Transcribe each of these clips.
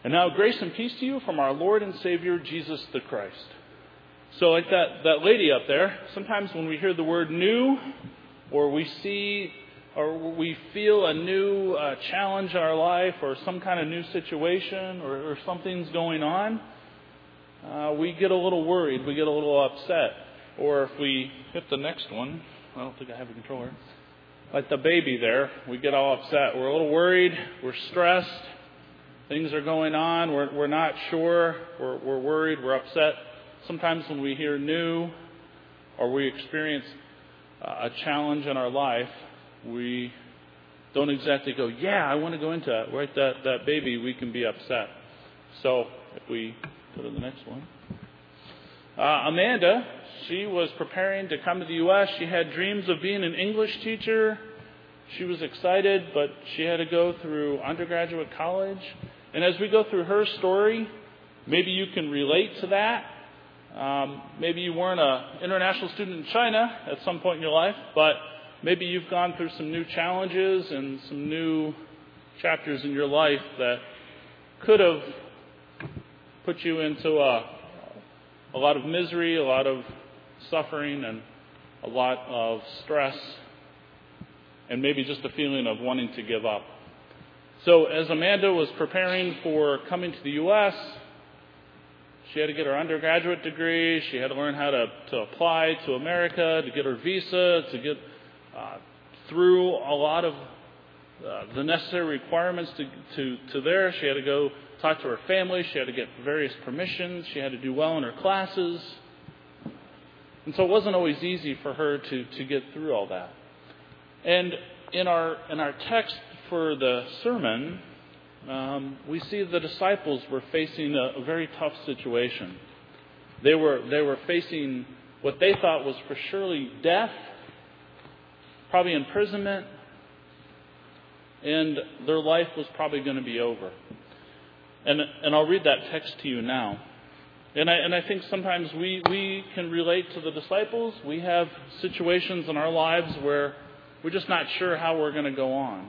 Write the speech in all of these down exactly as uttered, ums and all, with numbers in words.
And now grace and peace to you from our Lord and Savior, Jesus the Christ. So like that, that lady up there, sometimes when we hear the word new, or we see, or we feel a new uh, challenge in our life, or some kind of new situation, or, or something's going on, uh, we get a little worried, we get a little upset. Or if we hit the next one, I don't think I have a controller, like the baby there, we get all upset. We're a little worried, we're stressed. Things are going on. We're, we're not sure. We're, we're worried. We're upset. Sometimes when we hear new or we experience uh, a challenge in our life, we don't exactly go, yeah, I want to go into that. Right, that, that baby, we can be upset. So if we go to the next one. Uh, Amanda, she was preparing to come to the U S She had dreams of being an English teacher. She was excited, but she had to go through undergraduate college. And as we go through her story, maybe you can relate to that. Um, maybe you weren't an international student in China at some point in your life, but maybe you've gone through some new challenges and some new chapters in your life that could have put you into a, a lot of misery, a lot of suffering, and a lot of stress, and maybe just a feeling of wanting to give up. So as Amanda was preparing for coming to the U S, she had to get her undergraduate degree. She had to learn how to, to apply to America, to get her visa, to get uh, through a lot of uh, the necessary requirements to, to, to there. She had to go talk to her family. She had to get various permissions. She had to do well in her classes. And so it wasn't always easy for her to, to get through all that. And in our in our text for the sermon, um, we see the disciples were facing a, a very tough situation. They were they were facing what they thought was for surely death, probably imprisonment, and their life was probably going to be over. And and I'll read that text to you now. And I and I think sometimes we, we can relate to the disciples. We have situations in our lives where we're just not sure how we're going to go on.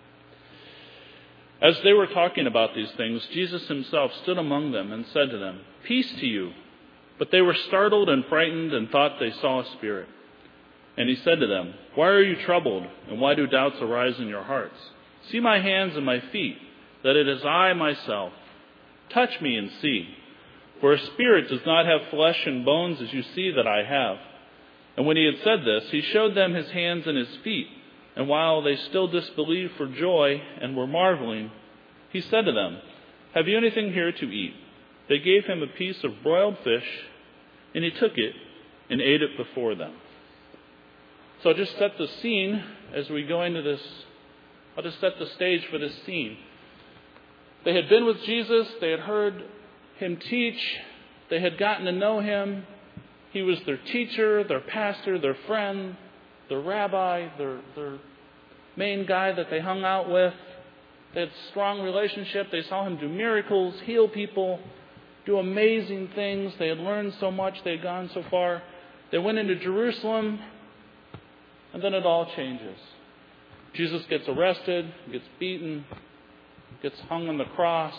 As they were talking about these things, Jesus himself stood among them and said to them, "Peace to you." But they were startled and frightened and thought they saw a spirit. And he said to them, "Why are you troubled, and why do doubts arise in your hearts? See my hands and my feet, that it is I myself. Touch me and see. For a spirit does not have flesh and bones as you see that I have." And when he had said this, he showed them his hands and his feet. And while they still disbelieved for joy and were marveling, he said to them, "Have you anything here to eat?" They gave him a piece of broiled fish, and he took it and ate it before them. So I'll just set the scene as we go into this. I'll just set the stage for this scene. They had been with Jesus. They had heard him teach. They had gotten to know him. He was their teacher, their pastor, their friend, their rabbi, their, their main guy that they hung out with. They had a strong relationship. They saw him do miracles, heal people, do amazing things. They had learned so much. They had gone so far. They went into Jerusalem, and then it all changes. Jesus gets arrested, gets beaten, gets hung on the cross.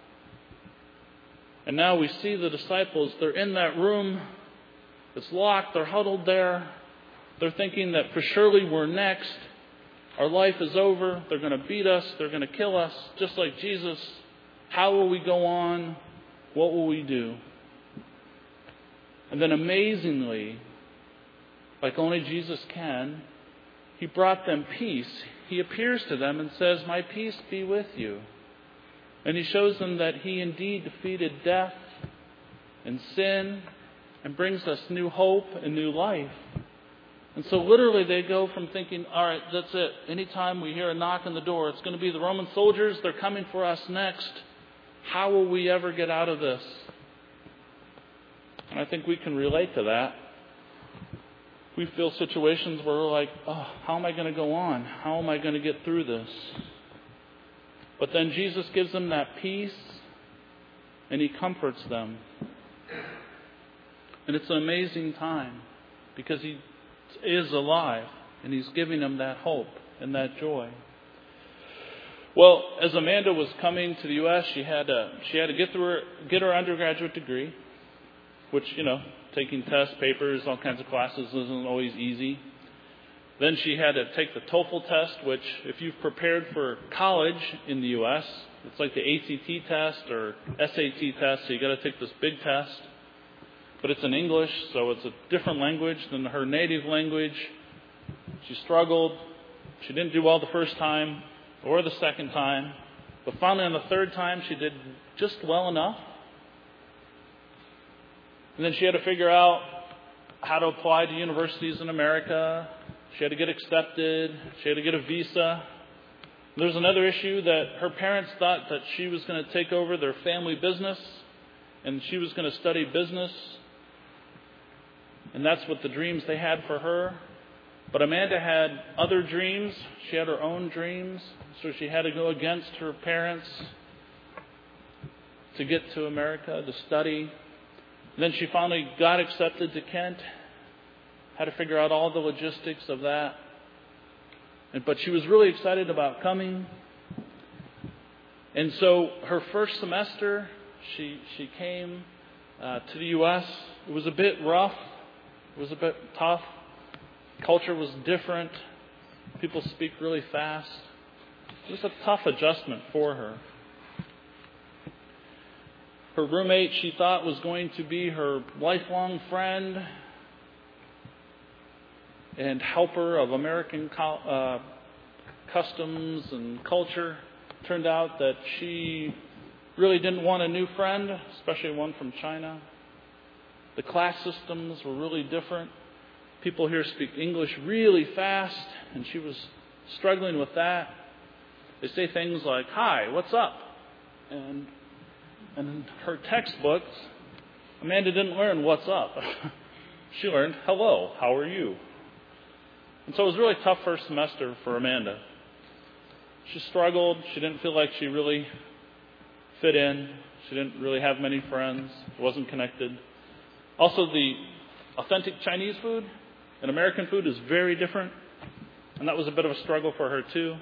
And now we see the disciples. They're in that room. It's locked. They're huddled there. They're thinking that for surely we're next. Our life is over. They're going to beat us. They're going to kill us, just like Jesus. How will we go on? What will we do? And then amazingly, like only Jesus can, he brought them peace. He appears to them and says, "My peace be with you." And he shows them that he indeed defeated death and sin and brings us new hope and new life. And so literally they go from thinking, all right, that's it. Anytime we hear a knock on the door, it's going to be the Roman soldiers. They're coming for us next. How will we ever get out of this? And I think we can relate to that. We feel situations where we're like, oh, how am I going to go on? How am I going to get through this? But then Jesus gives them that peace, and he comforts them. And it's an amazing time because he is alive, and he's giving them that hope and that joy. Well, as Amanda was coming to the U S, she had to, she had to get through her, get her undergraduate degree, which, you know, taking tests, papers, all kinds of classes isn't always easy. Then she had to take the TOEFL test, which if you've prepared for college in the U S, it's like the A C T test or S A T test, so you got to take this big test. But it's in English, so it's a different language than her native language. She struggled. She didn't do well the first time or the second time. But finally on the third time, she did just well enough. And then she had to figure out how to apply to universities in America. She had to get accepted. She had to get a visa. There's another issue that her parents thought that she was going to take over their family business and she was going to study business. And that's what the dreams they had for her. But Amanda had other dreams. She had her own dreams. So she had to go against her parents to get to America to study. Then she finally got accepted to Kent. Had to figure out all the logistics of that. And, but she was really excited about coming. And so her first semester, she she came uh, to the U S. It was a bit rough. It was a bit tough. Culture was different. People speak really fast. It was a tough adjustment for her. Her roommate, she thought, was going to be her lifelong friend and helper of American uh, customs and culture. Turned out that she really didn't want a new friend, especially one from China. The class systems were really different. People here speak English really fast, and she was struggling with that. They say things like, "Hi, what's up?" And, and in her textbooks, Amanda didn't learn what's up. She learned, "Hello, how are you?" And so it was a really tough first semester for Amanda. She struggled. She didn't feel like she really fit in. She didn't really have many friends. Wasn't connected. Also, the authentic Chinese food and American food is very different. And that was a bit of a struggle for her too.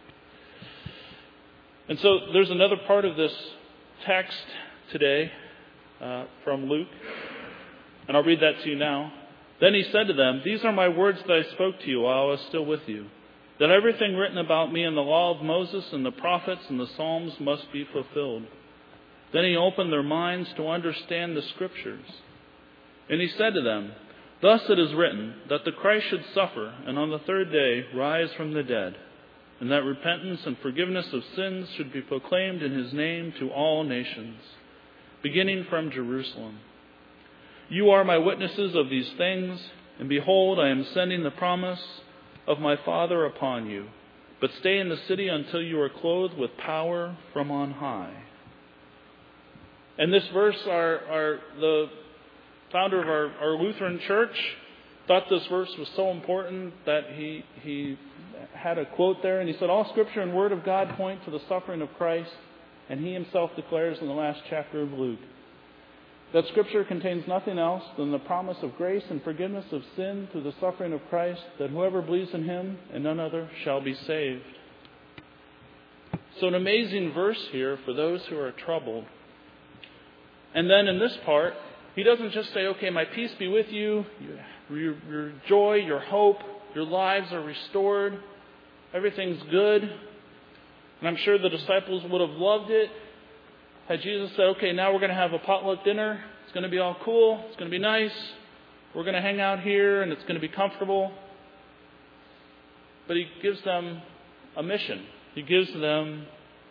And so there's another part of this text today uh, from Luke. And I'll read that to you now. Then he said to them, "These are my words that I spoke to you while I was still with you, that everything written about me in the law of Moses and the prophets and the Psalms must be fulfilled." Then he opened their minds to understand the Scriptures. And he said to them, "Thus it is written, that the Christ should suffer, and on the third day rise from the dead, and that repentance and forgiveness of sins should be proclaimed in his name to all nations, beginning from Jerusalem. You are my witnesses of these things, and behold, I am sending the promise of my Father upon you. But stay in the city until you are clothed with power from on high." And this verse, our, our the founder of our, our Lutheran church thought this verse was so important that he he had a quote there, and he said, "All Scripture and Word of God point to the suffering of Christ," and he himself declares in the last chapter of Luke that Scripture contains nothing else than the promise of grace and forgiveness of sin through the suffering of Christ, that whoever believes in him and none other shall be saved. So an amazing verse here for those who are troubled. And then in this part, he doesn't just say, "Okay, my peace be with you, your, your joy, your hope, your lives are restored, everything's good." And I'm sure the disciples would have loved it had Jesus said, "Okay, now we're going to have a potluck dinner. It's going to be all cool. It's going to be nice. We're going to hang out here and it's going to be comfortable." But he gives them a mission. He gives them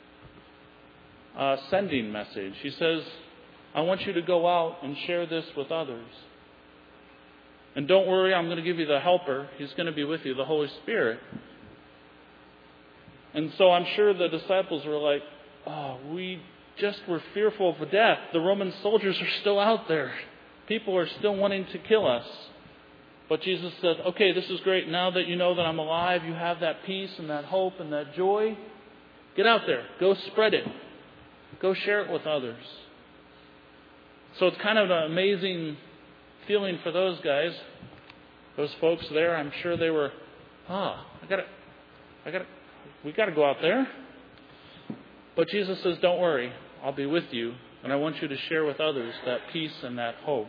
a sending message. He says, "I want you to go out and share this with others. And don't worry, I'm going to give you the helper. He's going to be with you, the Holy Spirit." And so I'm sure the disciples were like, "Oh, we just were fearful of death. The Roman soldiers are still out there. People are still wanting to kill us." But Jesus said, "Okay, this is great. Now that you know that I'm alive, you have that peace and that hope and that joy. Get out there. Go spread it. Go share it with others." So it's kind of an amazing feeling for those guys, those folks there. I'm sure they were, ah, I gotta, I gotta, we gotta go out there. But Jesus says, don't worry, I'll be with you, and I want you to share with others that peace and that hope.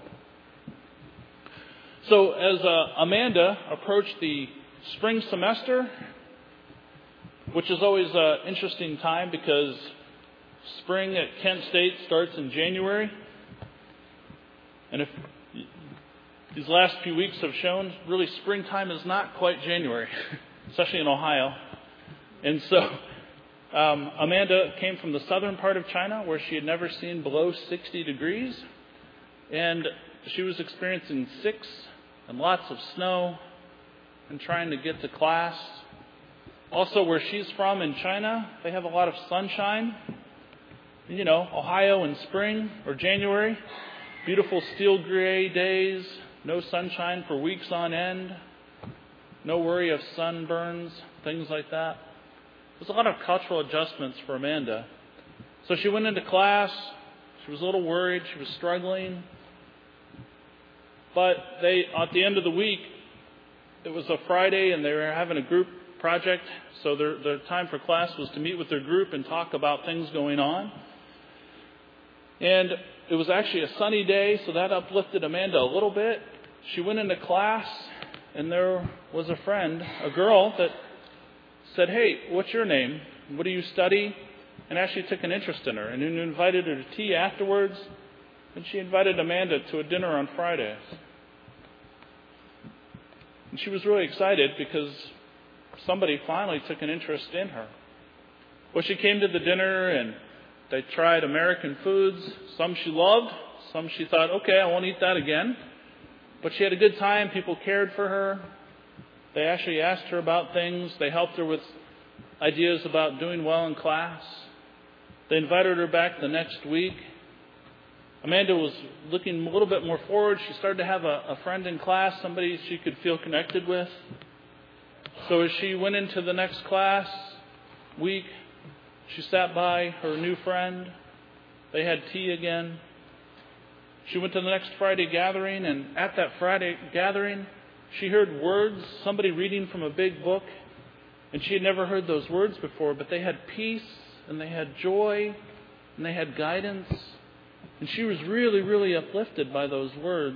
So as uh, Amanda approached the spring semester, which is always an interesting time because spring at Kent State starts in January. And if these last few weeks have shown, really springtime is not quite January, especially in Ohio. And so um, Amanda came from the southern part of China where she had never seen below sixty degrees. And she was experiencing six and lots of snow and trying to get to class. Also, where she's from in China, they have a lot of sunshine. You know, Ohio in spring or January, beautiful steel gray days, no sunshine for weeks on end, no worry of sunburns, things like that. There's a lot of cultural adjustments for Amanda. So she went into class. She was a little worried. She was struggling. But they, at the end of the week, it was a Friday and they were having a group project. So their, their time for class was to meet with their group and talk about things going on. And it was actually a sunny day, so that uplifted Amanda a little bit. She went into class, and there was a friend, a girl, that said, hey, what's your name? What do you study? And actually took an interest in her, and invited her to tea afterwards. And she invited Amanda to a dinner on Fridays. And she was really excited because somebody finally took an interest in her. Well, she came to the dinner, and they tried American foods. Some she loved. Some she thought, okay, I won't eat that again. But she had a good time. People cared for her. They actually asked her about things. They helped her with ideas about doing well in class. They invited her back the next week. Amanda was looking a little bit more forward. She started to have a, a friend in class, somebody she could feel connected with. So as she went into the next class week, she sat by her new friend. They had tea again. She went to the next Friday gathering, and at that Friday gathering, she heard words, somebody reading from a big book, and she had never heard those words before, but they had peace, and they had joy, and they had guidance, and she was really, really uplifted by those words.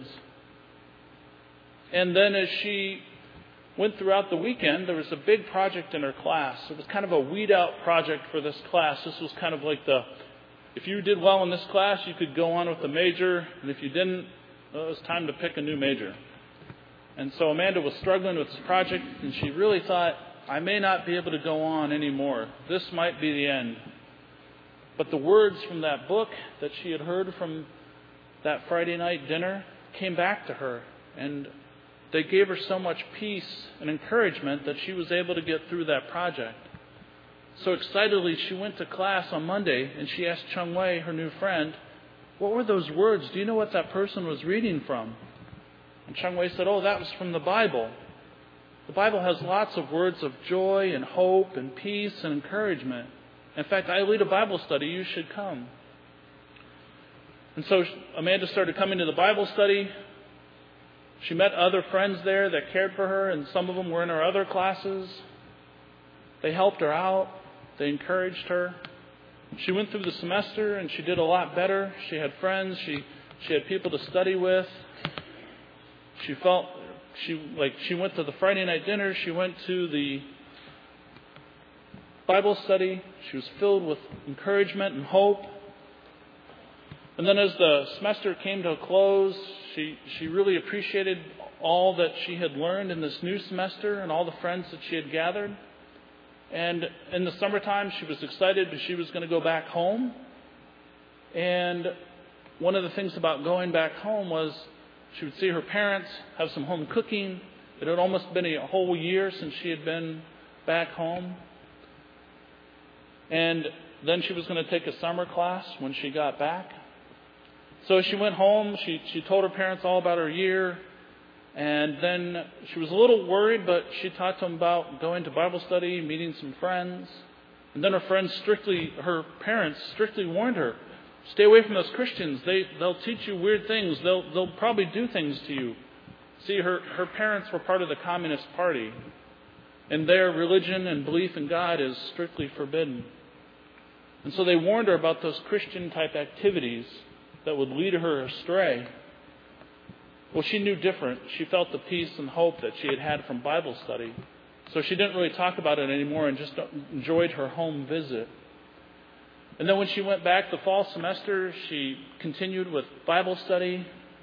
And then as she went throughout the weekend, there was a big project in her class. It was kind of a weed out project for this class. This was kind of like the, if you did well in this class, you could go on with the major, and if you didn't, well, it was time to pick a new major. And so Amanda was struggling with this project, and she really thought, I may not be able to go on anymore. This might be the end. But the words from that book that she had heard from that Friday night dinner came back to her, and they gave her so much peace and encouragement that she was able to get through that project. So excitedly, she went to class on Monday, and she asked Chung Wei, her new friend, what were those words? Do you know what that person was reading from? And Chung Wei said, oh, that was from the Bible. The Bible has lots of words of joy and hope and peace and encouragement. In fact, I lead a Bible study. You should come. And so Amanda started coming to the Bible study. She met other friends there that cared for her, and some of them were in her other classes. They helped her out. They encouraged her. She went through the semester, and she did a lot better. She had friends. She she had people to study with. She felt she like she went to the Friday night dinner. She went to the Bible study. She was filled with encouragement and hope. And then as the semester came to a close, she, she really appreciated all that she had learned in this new semester and all the friends that she had gathered. And in the summertime, she was excited because she was going to go back home. And one of the things about going back home was she would see her parents, have some home cooking. It had almost been a whole year since she had been back home. And then she was going to take a summer class when she got back. So she went home, she, she told her parents all about her year, and then she was a little worried, but she talked to them about going to Bible study, meeting some friends. And then her friends strictly, her parents strictly warned her, stay away from those Christians. They, they'll teach you weird things. They'll, they'll probably do things to you. See, her, her parents were part of the Communist Party, and their religion and belief in God is strictly forbidden. And so they warned her about those Christian-type activities that would lead her astray. Well, she knew different. She felt the peace and hope that she had had from Bible study. So she didn't really talk about it anymore and just enjoyed her home visit. And then when she went back the fall semester, she continued with Bible study.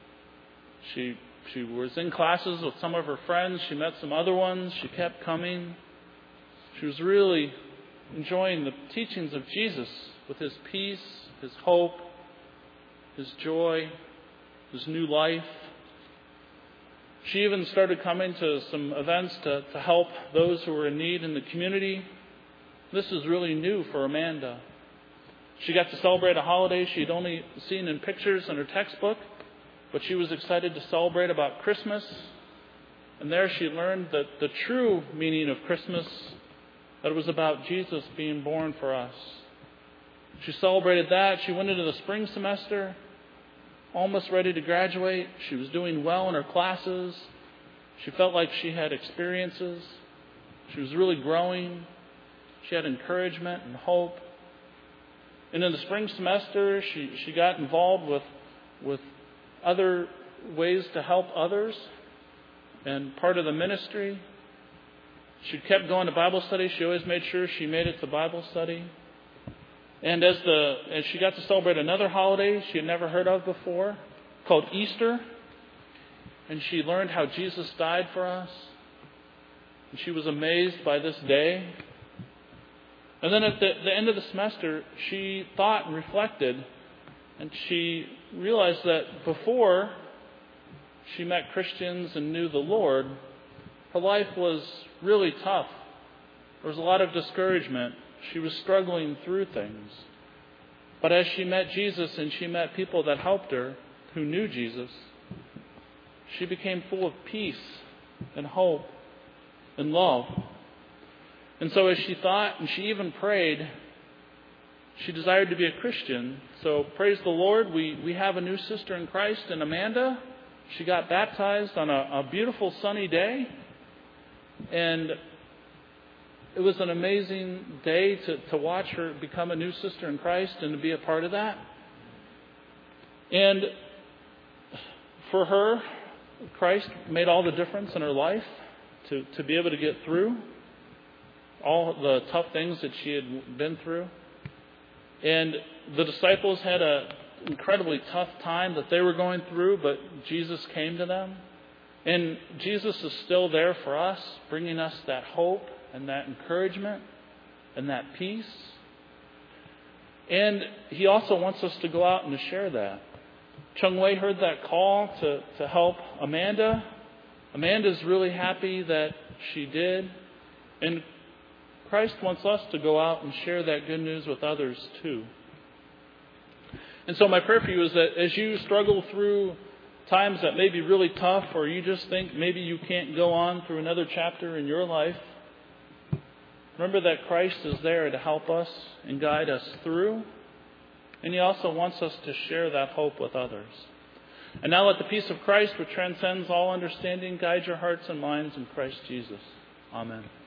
She she was in classes with some of her friends. She met some other ones. She kept coming. She was really enjoying the teachings of Jesus with His peace, His hope, His joy, His new life. She even started coming to some events to, to help those who were in need in the community. This is really new for Amanda. She got to celebrate a holiday she had only seen in pictures in her textbook, but she was excited to celebrate about Christmas. And there she learned that the true meaning of Christmas, that it was about Jesus being born for us. She celebrated that. She went into the spring semester, almost ready to graduate. She was doing well in her classes. She felt like she had experiences. She was really growing. She had encouragement and hope. And in the spring semester, she, she got involved with, with other ways to help others and part of the ministry. She kept going to Bible study. She always made sure she made it to Bible study. And as the as she got to celebrate another holiday she had never heard of before, called Easter, and she learned how Jesus died for us. And she was amazed by this day. And then at the, the end of the semester, she thought and reflected, and she realized that before she met Christians and knew the Lord, her life was really tough. There was a lot of discouragement. She was struggling through things. But as she met Jesus and she met people that helped her, who knew Jesus, she became full of peace and hope and love. And so as she thought and she even prayed, she desired to be a Christian. So praise the Lord, we, we have a new sister in Christ in Amanda. She got baptized on a, a beautiful sunny day. And it was an amazing day to, to watch her become a new sister in Christ and to be a part of that. And for her, Christ made all the difference in her life to, to be able to get through all the tough things that she had been through. And the disciples had an incredibly tough time that they were going through, but Jesus came to them. And Jesus is still there for us, bringing us that hope and that encouragement and that peace. And He also wants us to go out and to share that. Chung Wei heard that call to, to help Amanda. Amanda's really happy that she did. And Christ wants us to go out and share that good news with others too. And so my prayer for you is that as you struggle through times that may be really tough, or you just think maybe you can't go on through another chapter in your life, remember that Christ is there to help us and guide us through. And He also wants us to share that hope with others. And now let the peace of Christ, which transcends all understanding, guide your hearts and minds in Christ Jesus. Amen.